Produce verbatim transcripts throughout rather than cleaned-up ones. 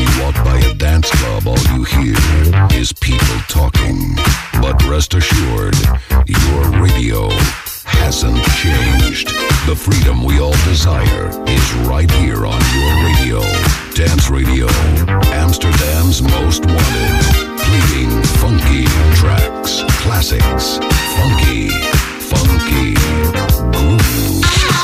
you walk by a dance club, all you hear is people talking. But rest assured, your radio hasn't changed. The freedom we all desire is right here on your radio. Dance Radio, Amsterdam's most wanted. Playing funky tracks, classics, funky, funky grooves.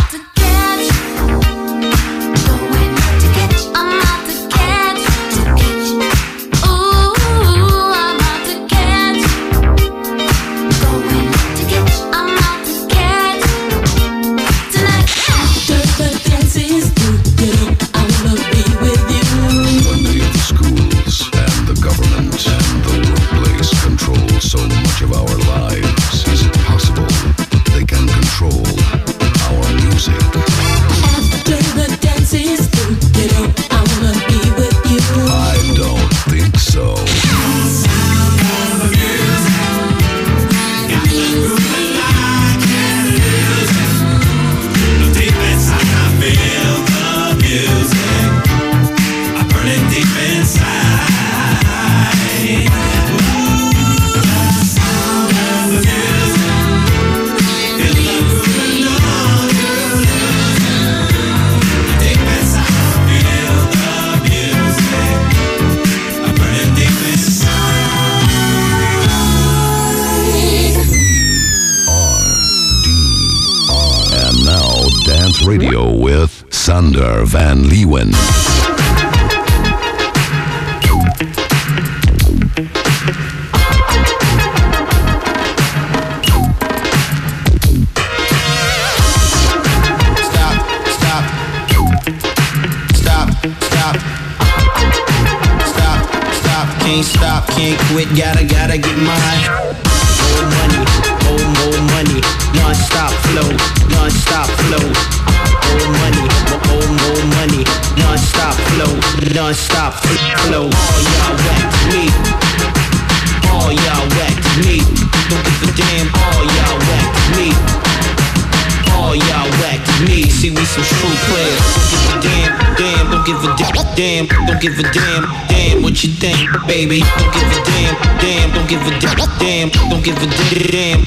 So much of our lives. Is it possible they can control our music? After the dance is through, you know I wanna be with you. I don't think so. Sound of the music, got the groove and I can lose it. Deep inside I feel the music, I burn it deep inside. Radio with Sander Van Leeuwen. Stop, stop, stop, stop, stop, stop, can't stop, can't quit, gotta, gotta get mine. More money, more, more money, non-stop flow, non-stop flow. More money, more, more money, non-stop flow, non-stop flow. All y'all whack to me, all y'all whack to me. Don't give a damn, all y'all whack to me, all y'all whack to me. See, we some true players. Don't give a damn, damn, don't give a damn, damn, don't give a damn, damn. What you think, baby? Don't give a damn, damn, don't give a damn, damn, don't give a damn.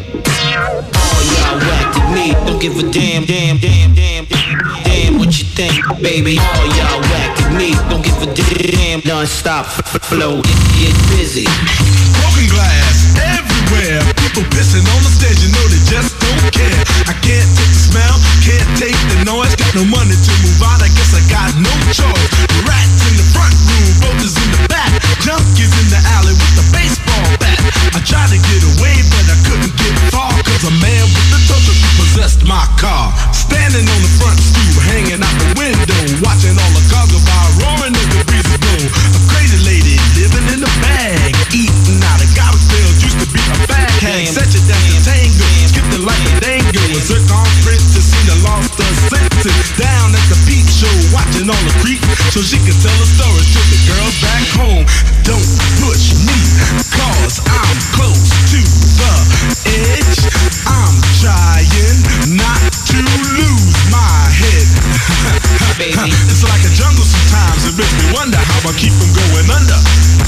All y'all whack to me. Don't give a damn, damn, damn, damn, damn. What you think, baby? All y'all whack to me. Don't give a damn. Non-stop flow, get busy. Broken glass everywhere. People pissing on the stage, you know they just don't care. I can't take the smell, can't take the noise. Got no money to move out, I guess I got no choice. Rats in the front room, roaches in the back, junkies in the alley with the baseball bat. I tried to get away, but I couldn't get far, cause a man with the total possessed my car. Standing on the front stoop, hanging out the window, watching all the cars go by, roaring as the breeze blow. A crazy lady living in a bag, eating out of garbage pails, used to be a bag hag. Set you down to tango, skipped it like a dango. A circumference to see the lost her senses. Down at the peep show, watching all the creeps, so she could tell a story to the girls back home. Don't push me, cause I'm close to the edge. I'm trying not to lose my head. Baby. It's like a jungle sometimes, it makes me wonder how I keep from going under.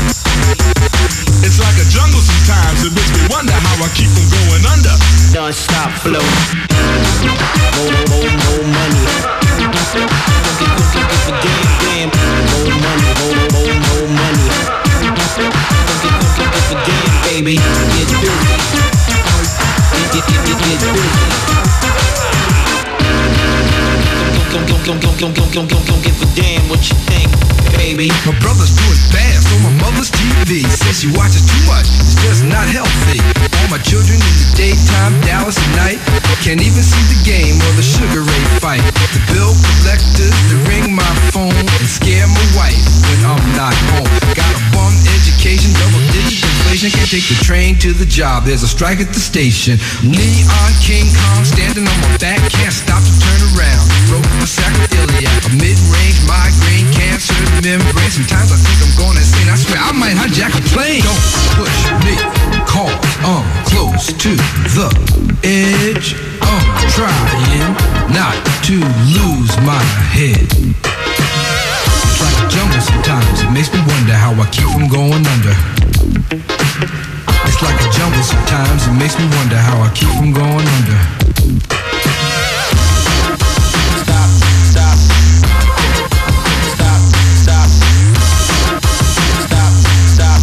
It's like a jungle sometimes, it makes me wonder how I keep from going under. Non-stop flow, more, more, more money. Don't give, don't give, don't give a damn, damn. More money, more, more, more money. Don't give, don't give, don't give a damn, baby. Get busy, get, get, get, get busy. Don't, don't, don't, don't, don't, don't, don't, don't, don't give a damn what you think, baby. My brother's doing fast on my mother's T V. Says she watches too much, it's just not healthy. All my children in the daytime, Dallas at night. Can't even see the game or the Sugar Ray fight. The bill collectors, they ring my phone and scare my wife when I'm not home. Got a bum education, double digit inflation. Can't take the train to the job, there's a strike at the station. Neon King Kong standing on my back, can't stop to turn around. Broke my sacroiliac, a mid-range migraine, cancer membrane. Sometimes I think I'm going insane, I swear I might hijack a plane. Don't push me, cause I'm close to the edge. I'm trying not to lose my head. It's like a jungle sometimes, keep from going under. It's like a jungle sometimes, it makes me wonder how I keep from going under. Stop, stop. Stop, stop. Stop, stop.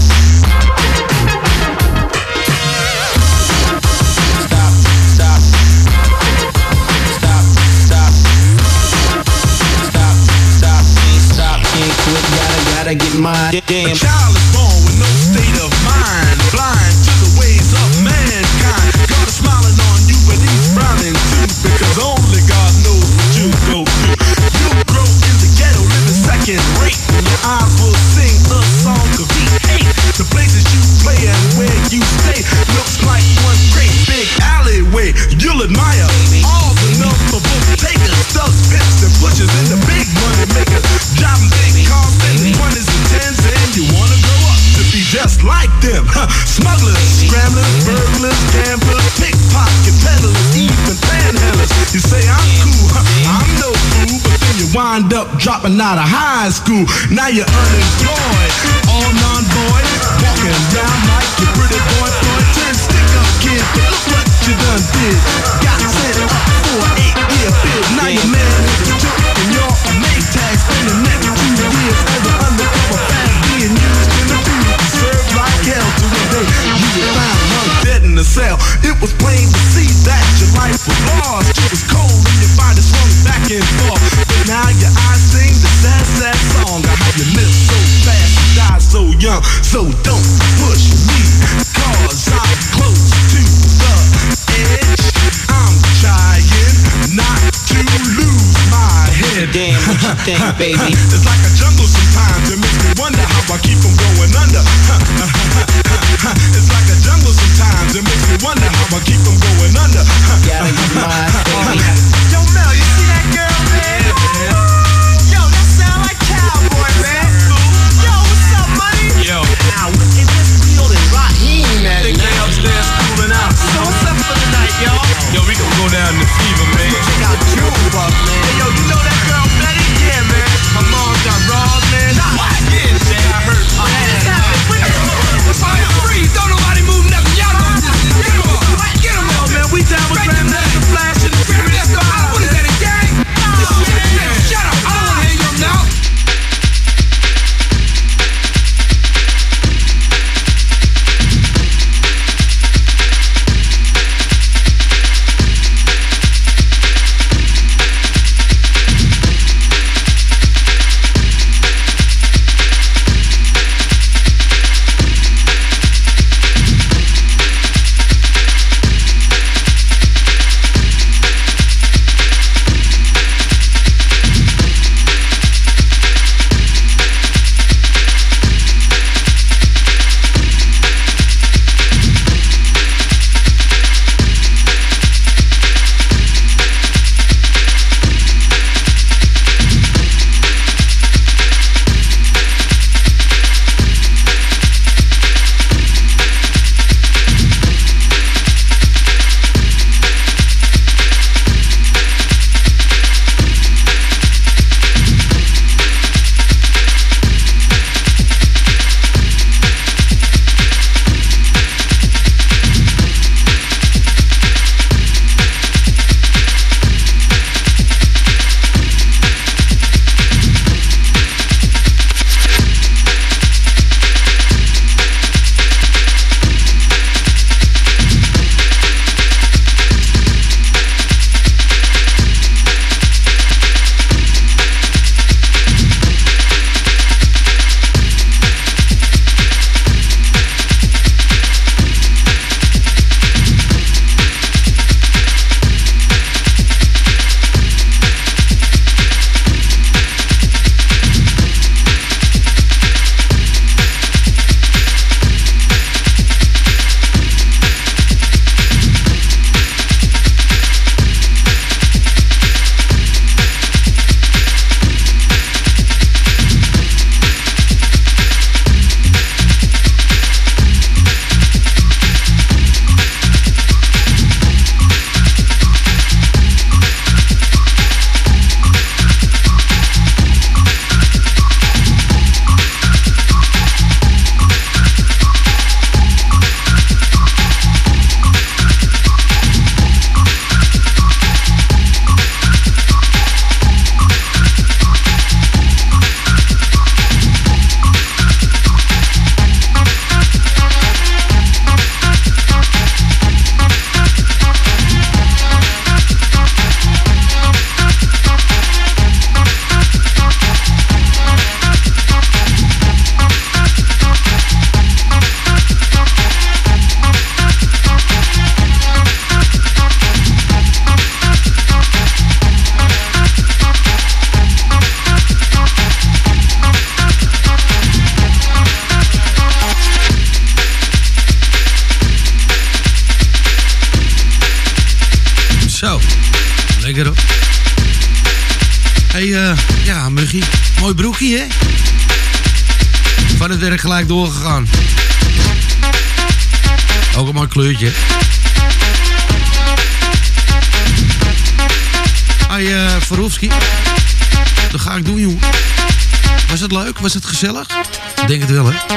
Stop, stop. Stop, stop. Stop, stop. Can't stop, can't quit, gotta, gotta get mine. Damn. A child is born with no state of mind, blind to the ways of mankind. God is smiling on you, but he's frowning too, because only God knows what you go through. You grow in the ghetto, living second rate, and your eyes will sing a song of he hate. The places you play and where you stay looks like one great big alleyway. You'll admire all the number book takers, thugs, pimps, and pushers, and the big money makers, driving big cars, spending twenties and tens, and you wanna grow up to be just like them. Huh. Smugglers, scramblers, burglars, gamblers, pickpocket peddlers, even panhandlers. You say I'm cool, huh. I'm no fool, but then you wind up dropping out of high school. Now you're unemployed, all non-boys, walking around like your pretty boy Floyd. Turn stick-up kid, but look what you done did. Got sent up for an eight-year bid. Now your man is took and you're a Maytag. Spend the next two years as an undercover fag, being used in the food. Served like hell to a day you were found hung dead in the cell. It was plain to see that your life was lost. It was cold and your body swung back and forth. But now your eyes sing the sad, sad song of how you live so fast and die so young. So don't push me, cause I'm close to the edge. I'm trying not to lose my head. Damn, what you think, baby? It's like a jungle sometimes. It makes me wonder how I keep from going under. It's like a jungle sometimes. It makes me wonder how I keep from going under. Gotta get mine, baby. Yo, Mel, you see that girl, man? Yo, that sound like Cowboy, man. Yo, what's up, money? Yo. Now, look at this field and Raheem at it. They upstairs cooling out. So what's up for the night, y'all? Yo, we gonna go down to Fever, man. Check out June Buck, man. Hey, yo, you know that girl Betty? Yeah, man. My mom got raw lekker hoor. Hé, hey, uh, ja, Muggie. Mooi broekje, hè? Van het werk gelijk doorgegaan. Ook een mooi kleurtje. Hé, hey, uh, Verhofski. Dat ga ik doen, jongen. Was het leuk? Was het gezellig? Ik denk het wel, hè?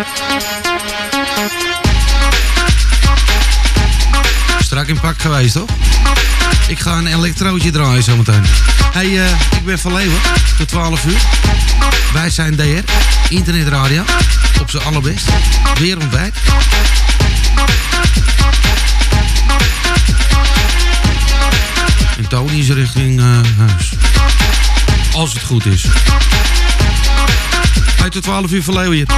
Strak in pak geweest, toch? Ik ga een elektrootje draaien zometeen. Hé, hey, uh, ik ben Van Leeuwen. Tot twaalf uur. Wij zijn D R. Internetradio. Op z'n allerbest. Wereldwijd. En Tony is richting uh, huis. Als het goed is. Hey, tot twaalf uur Van Leeuwen hier.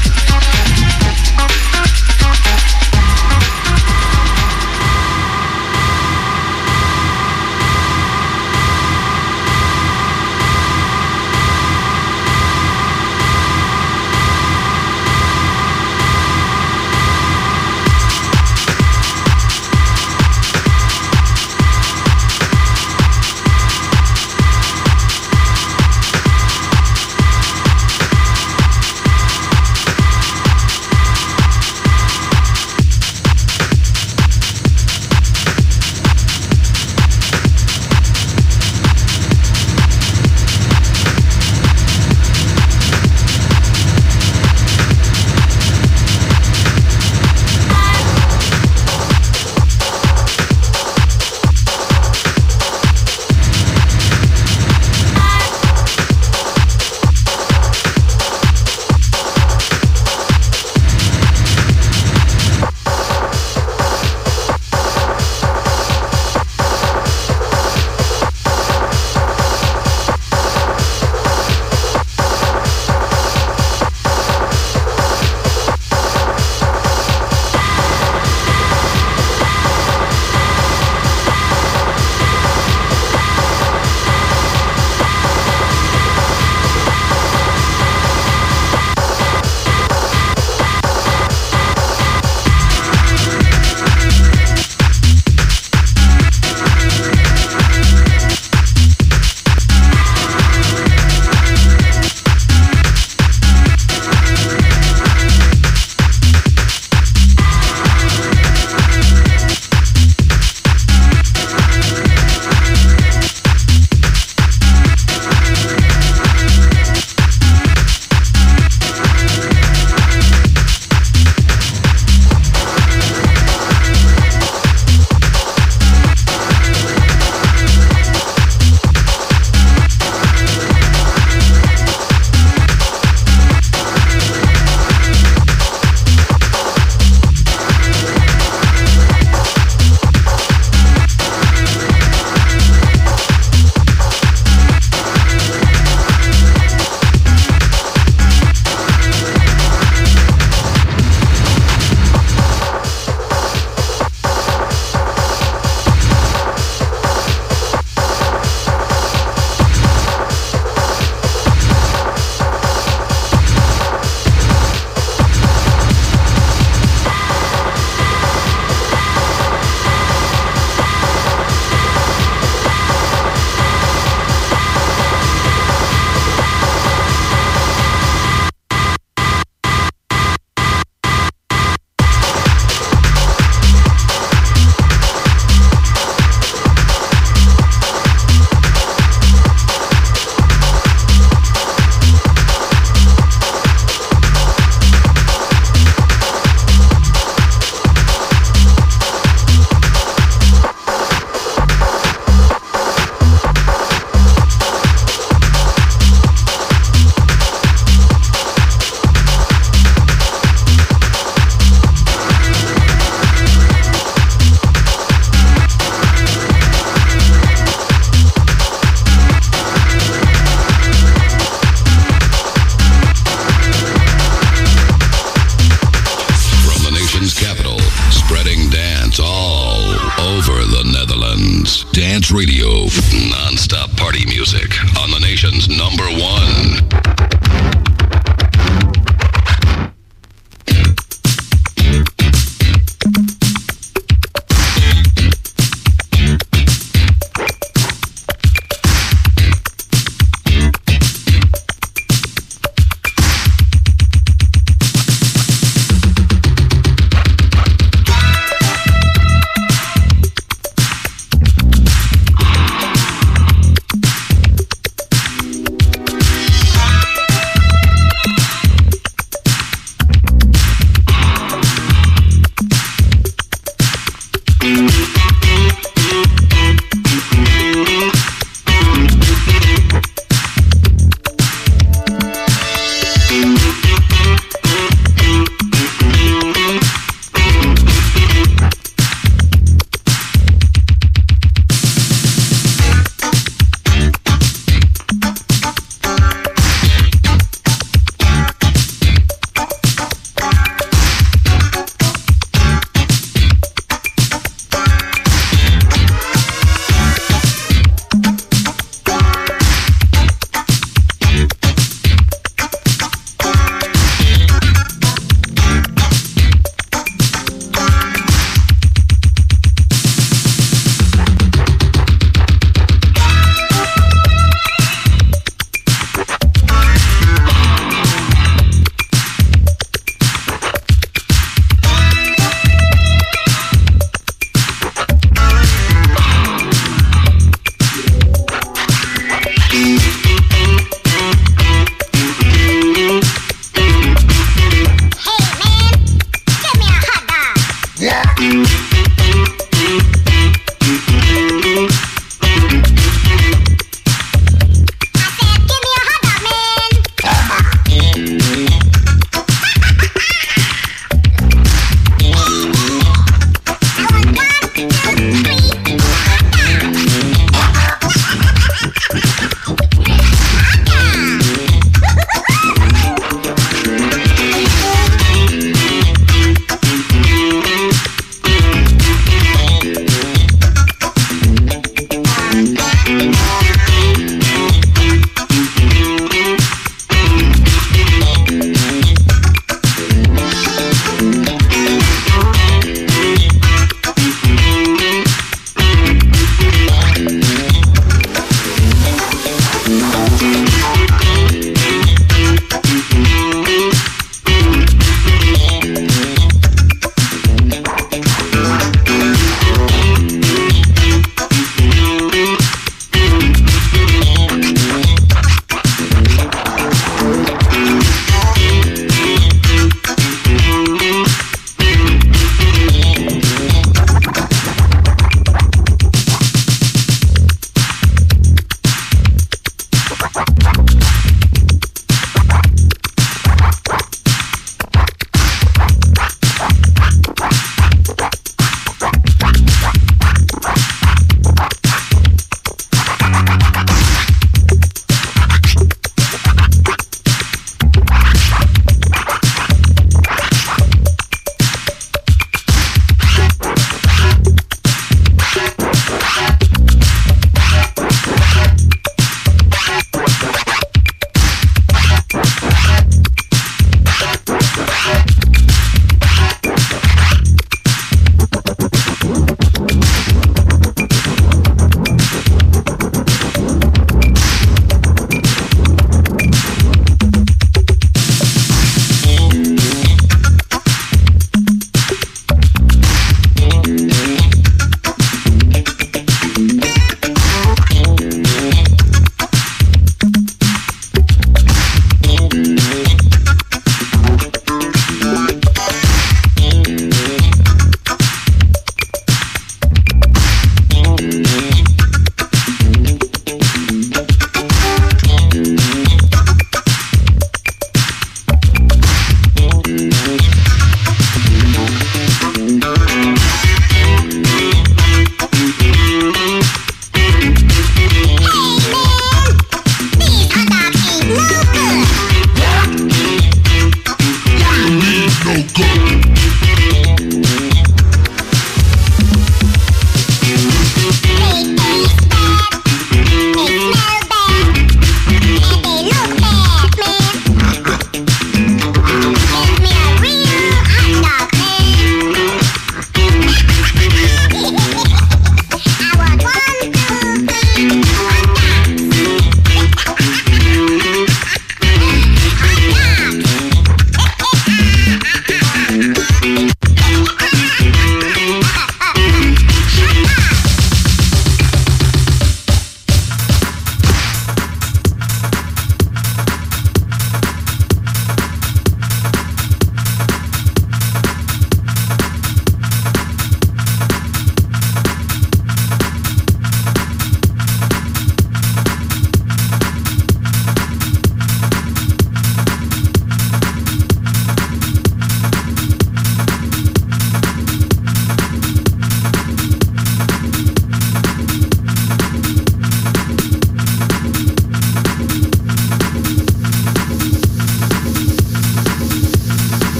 Dance Radio, non-stop party music on the nation's number one.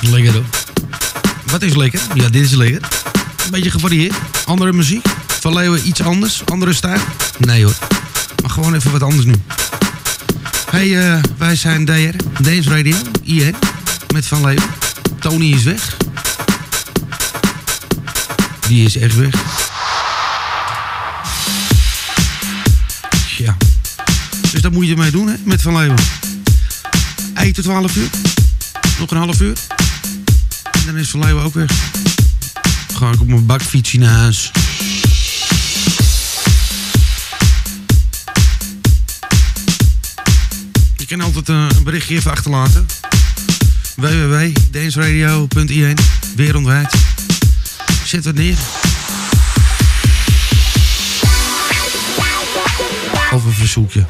Lekker hoor. Wat is lekker? Ja, dit is lekker. Een beetje gevarieerd. Andere muziek. Van Leeuwen iets anders. Andere stijl. Nee hoor. Maar gewoon even wat anders nu. Hey, uh, wij zijn D R. Dance Radio. I N. Met Van Leeuwen. Tony is weg. Die is echt weg. Ja. Dus daar moet je mee doen, hè, met Van Leeuwen. één tot twaalf uur. Nog een half uur. En dan is Van Leeuwen ook weg. Dan ga ik op mijn bakfietsje naar huis. Je kan altijd uh, een berichtje even achterlaten. w w w punt danceradio punt i n. Wereldwijd. Zet wat neer. Of een verzoekje.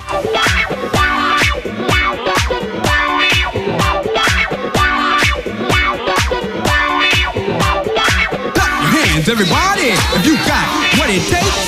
Everybody, if you got what it takes.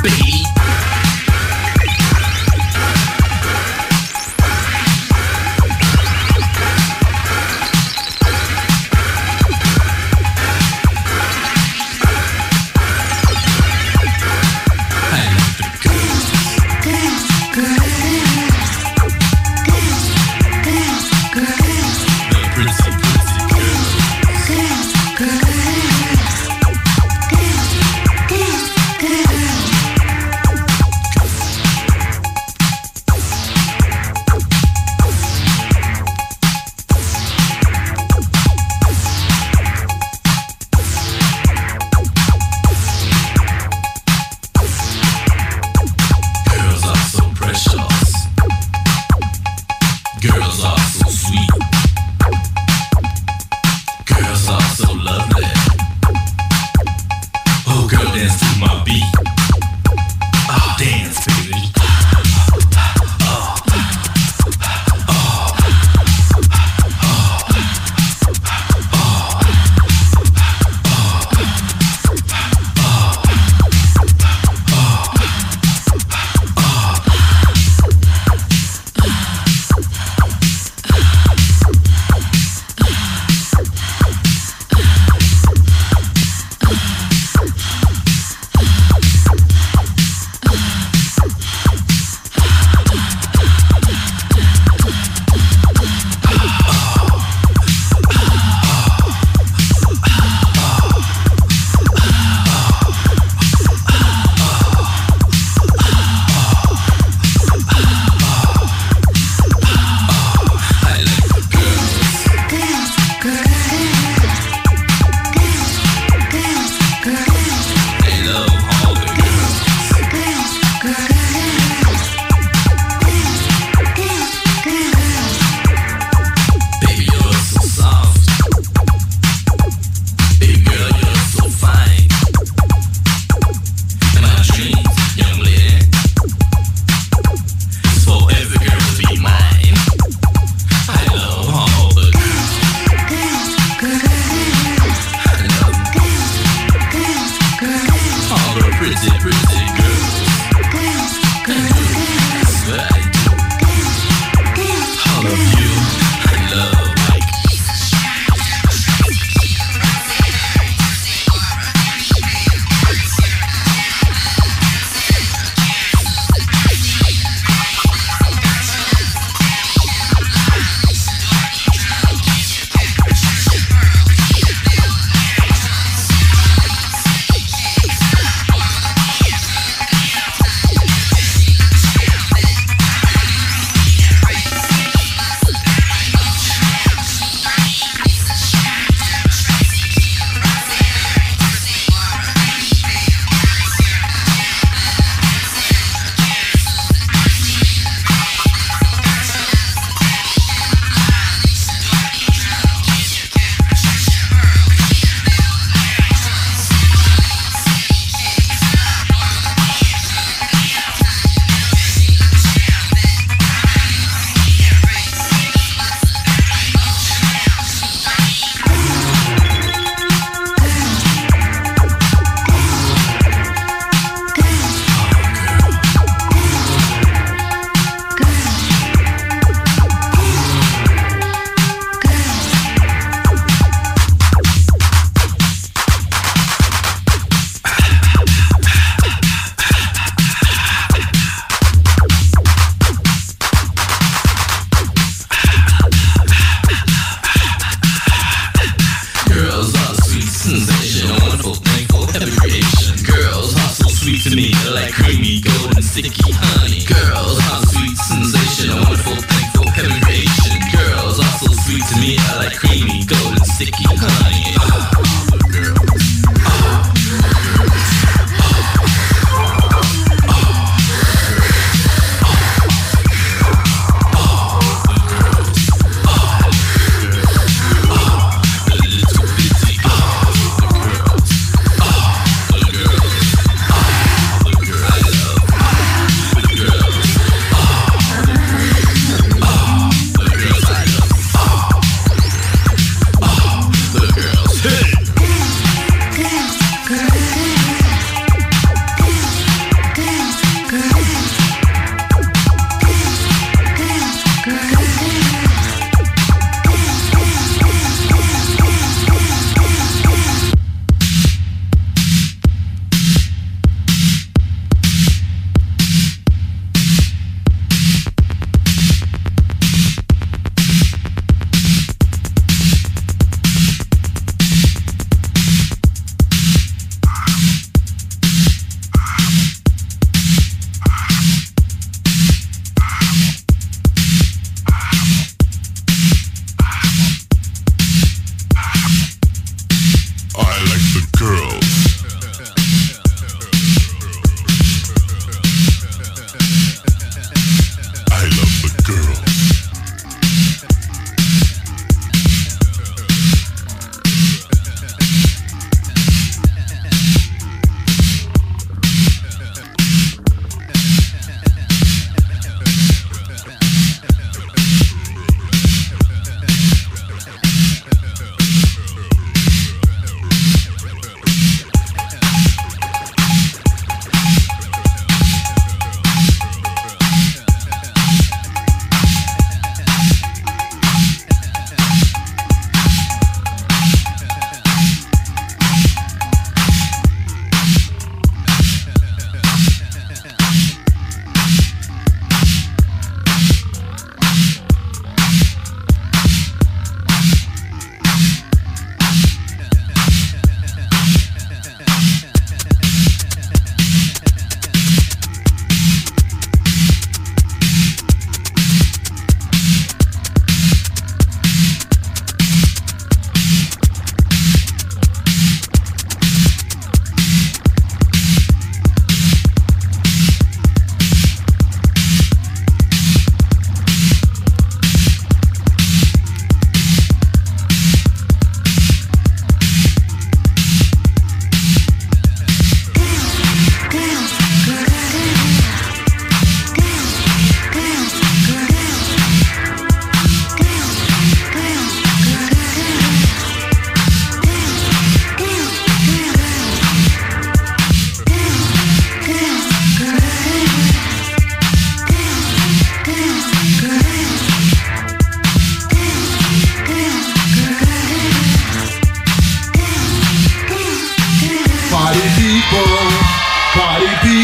babe.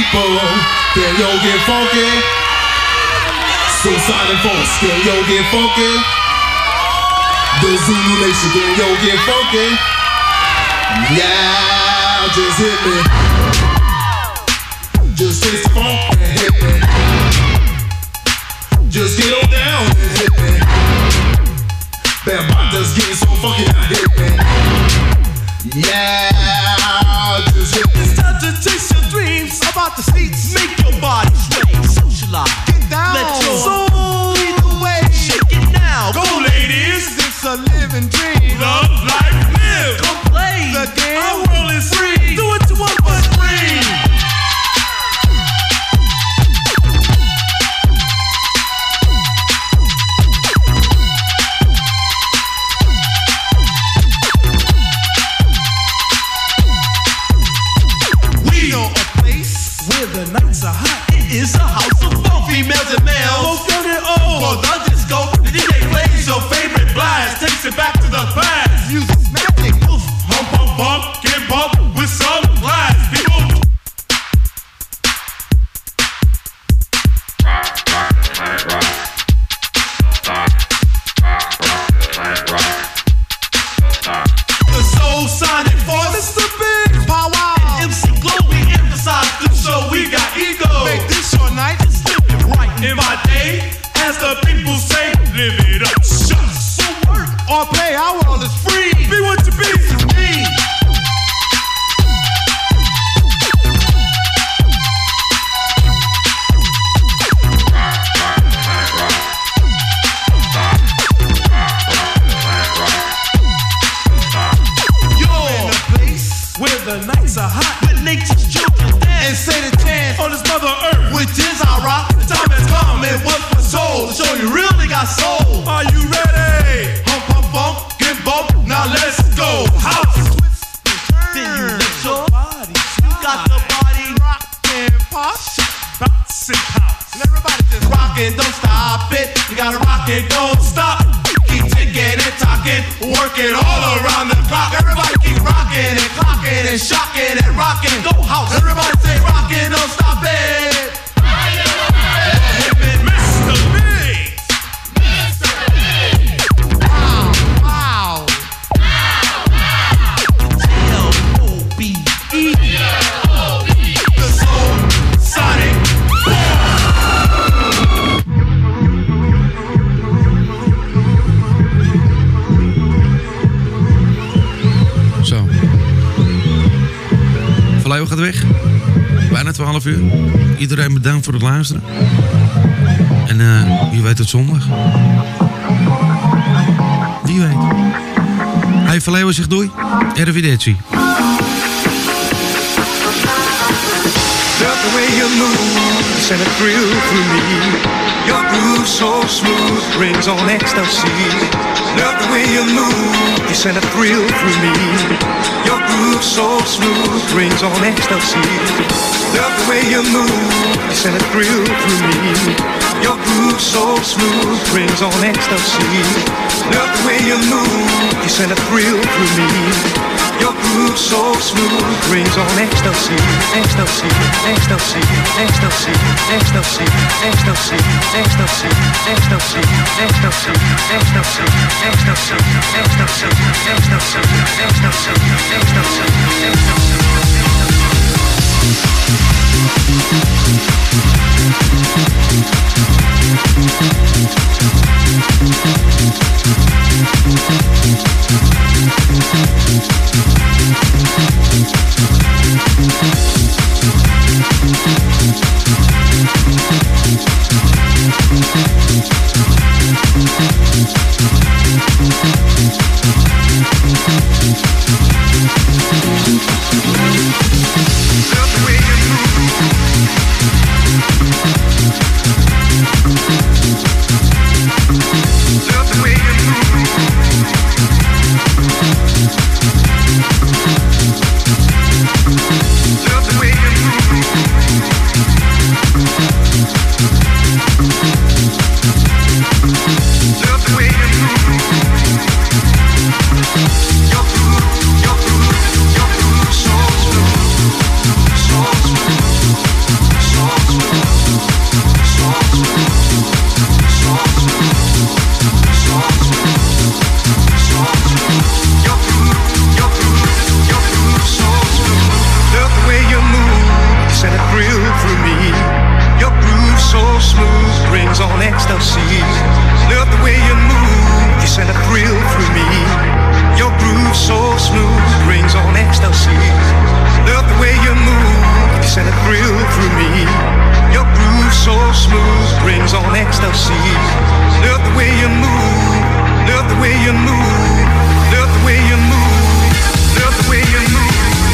people, can yo get funky? So Sonic Force, can yo get funky? The Zulu Nation, can yo get funky? Yeah, just hit me. Just taste the funk and hit me. Just get on down and hit me. Bam, I'm just getting so funky now, hit me. Yeah, just hit me. It's time to chase your dreams about the seats. Make your body sway, socialize. Get down, let your soul lead the way. Shake it now, go ladies. It's a living dream. Love, life, live. Come play the game. Our world is free. Do what you want, but free. The nights are hot, it is a house of fun. Females and males, both young and old. For the disco, the D J plays your favorite blast. Takes it back to the past. Music's magic, oof. Hump, hump, bump, get bumped with some class. People rock, rock, rock, rock. The Soul Sonic Force, it's the big power. And M C Glow, we emphasize this show. We got ego. Make this your night, just live it right. In my day, as the people say, live it up. Shucks. So work or play, our world is free. Be what you be to me. Where the nights are hot, with nature's children dance and say the chance on this mother earth, which is our rock. The time has come and what's for soul to show you really got soul. Are you ready? Hump, hump, bump, get bump. Now let's go. House, twist, then you let your body. You got the body rockin', posh, bounce and pounce. And everybody just rockin', don't stop it. You gotta rock it, don't stop. Keep ticking and talking, working all around the clock. Everybody keep rocking and clocking and shocking and rocking. Go house. Everybody say rocking, don't stop it. Mister Biggs. Mister Biggs. Wow, wow. L O B E. The Soul Sonic Zo. Vallejo gaat weg. Bijna twaalf uur. Iedereen bedankt voor het luisteren. En uh, wie weet tot zondag. Wie weet. Hey, Vallejo zegt doei. Arrivederci. Love the way you move, send a thrill through me. Your groove so smooth, rings on ecstasy. Love the way you move, you send a thrill through me. Your groove so smooth, rings on ecstasy. Love the way you move, you send a thrill through me. Your groove so smooth, rings on ecstasy. Love the way you move, you send a thrill through me. Your groove so smooth, rings on ecstasy, ecstasy, ecstasy, ecstasy, ecstasy, ecstasy, ecstasy, ecstasy, ecstasy, ecstasy, ecstasy, ecstasy, ecstasy, ecstasy, ecstasy, ecstasy. Love the way you move. ecstasy. Love the way you move, you send a thrill through me. Your groove so smooth, brings on ecstasy. Love the way you move, you send a thrill through me. Your groove so smooth, brings on ecstasy. Love the way you move, love the way you move, love the way you move, love the way you move.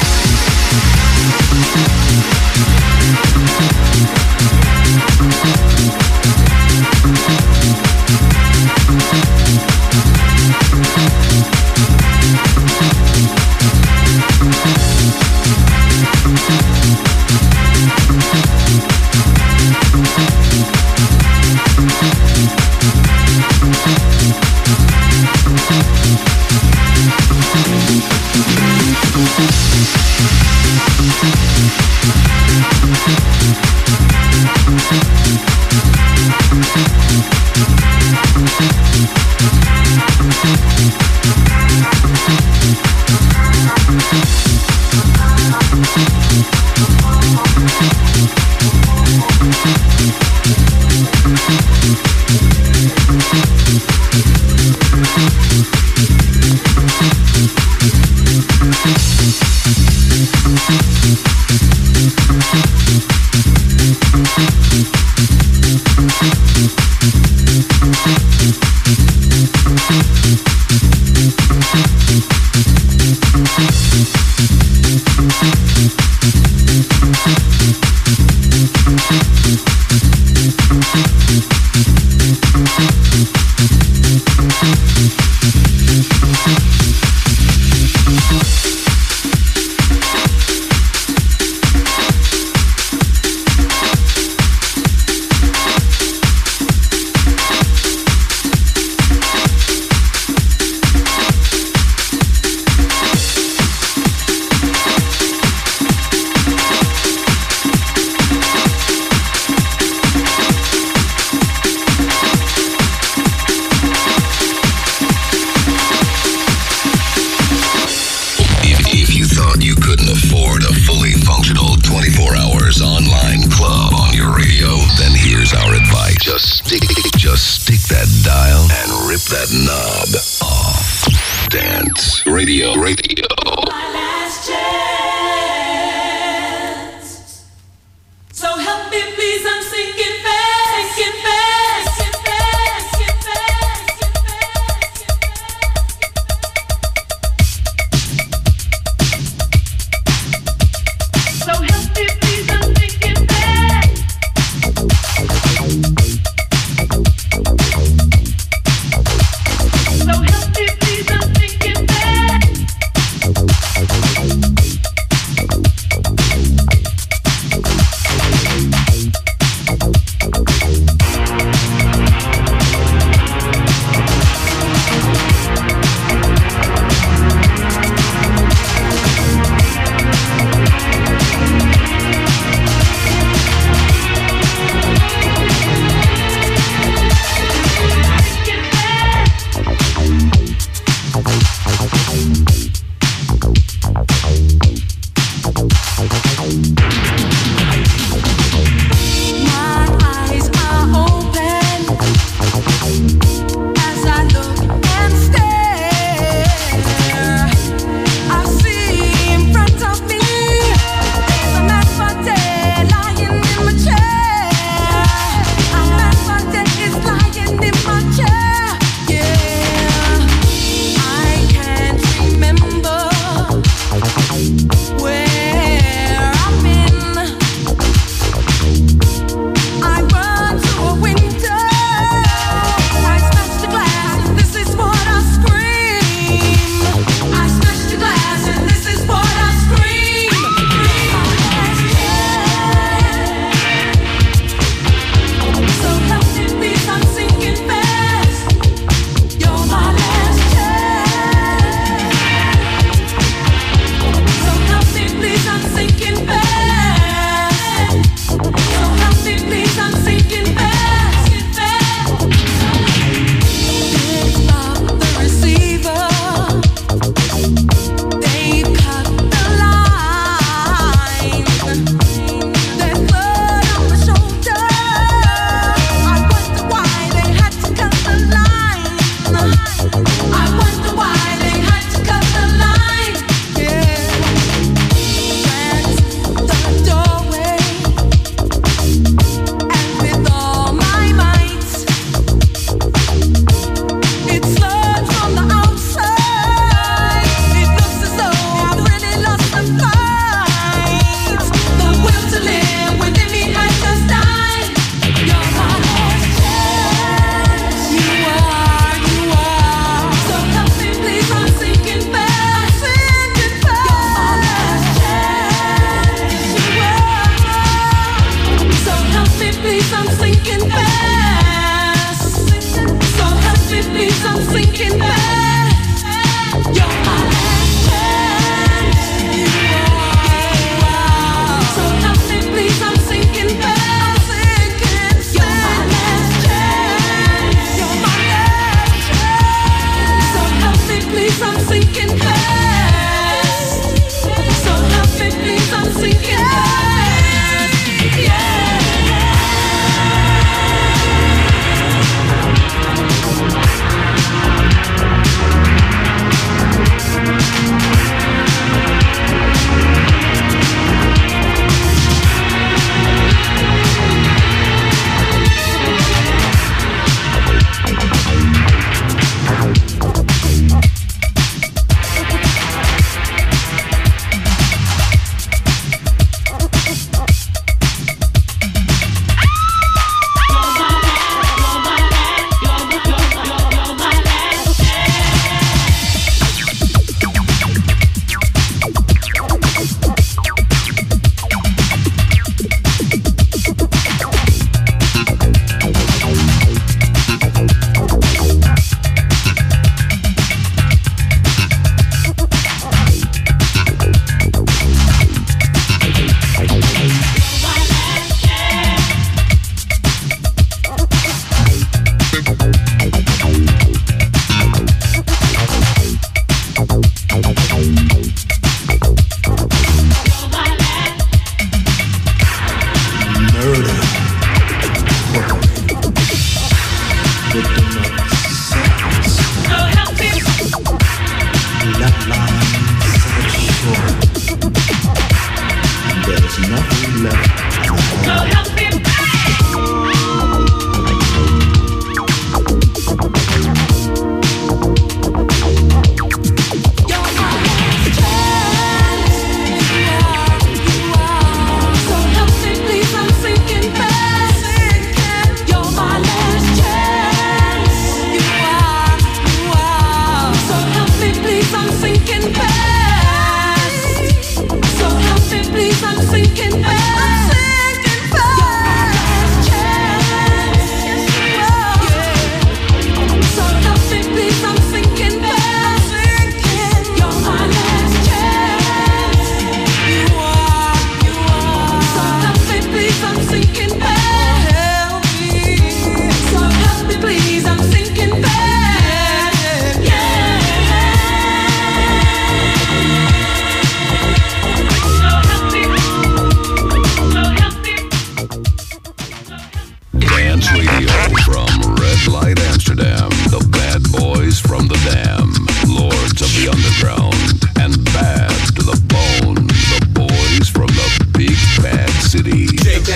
Just stick, just stick that dial and rip that knob off. Dance Radio, radio. My last chance.